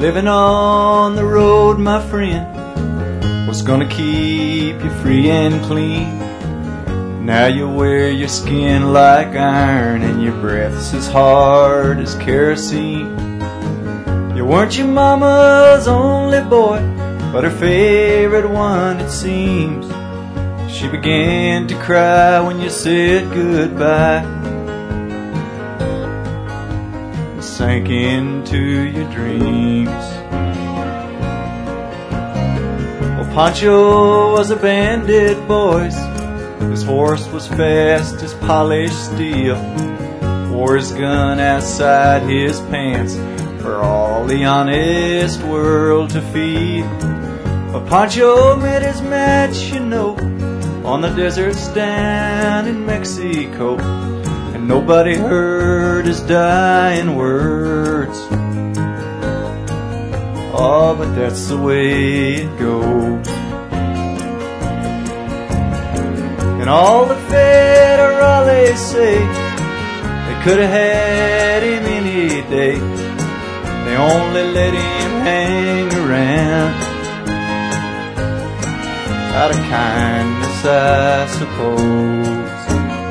Living on the road, my friend, what's gonna keep you free and clean? Now you wear your skin like iron and your breath's as hard as kerosene. You weren't your mama's only boy, but her favorite one, it seems. She began to cry when you said goodbye, and sank into your dreams. Well, Pancho was a bandit, boys. His horse was fast as polished steel. Wore his gun outside his pants for all the honest world to feel. But Pancho met his match, you know, on the deserts down in Mexico, and nobody heard his dying words. Oh, but that's the way it goes. And all the federales say they could have had him any day. They only let him hang around out of kindness, I suppose.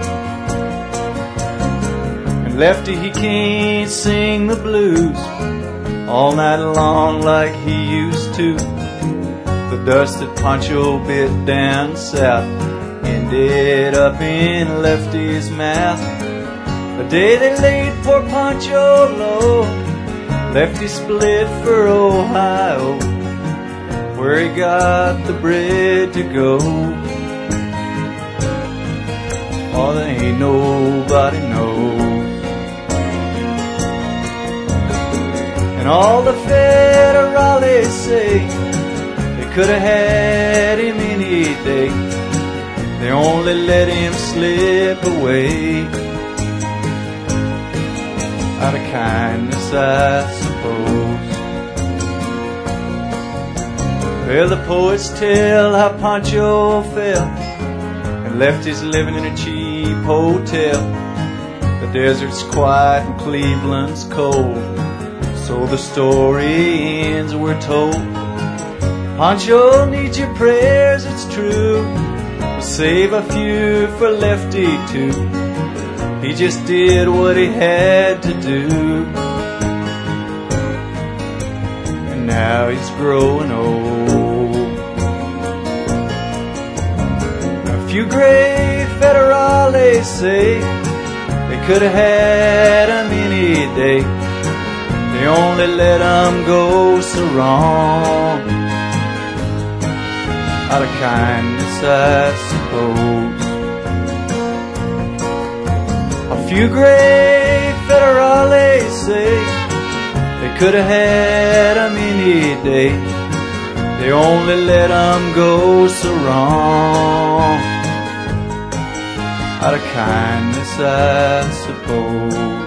And Lefty, he can't sing the blues all night long like he used to. The dust that Pancho bit down south ended up in Lefty's mouth. The day they laid poor Pancho low, Lefty split for Ohio, where he got the bread to go. Oh, there ain't nobody knows. And all the federales say they could have had him any day. They only let him slip away out of kindness, I suppose. Well, the poets tell how Pancho fell and left his living in a cheap hotel. The desert's quiet and Cleveland's cold, so the story ends, we're told. Pancho needs your prayers, it's true. Save a few for Lefty too. He just did what he had to do, and now he's growing old. A few great federales say they could have had him any day. They only let him go so wrong out of kindness, I suppose. A few great federales say they could have had him any day. They only let him go so wrong out of kindness, I suppose.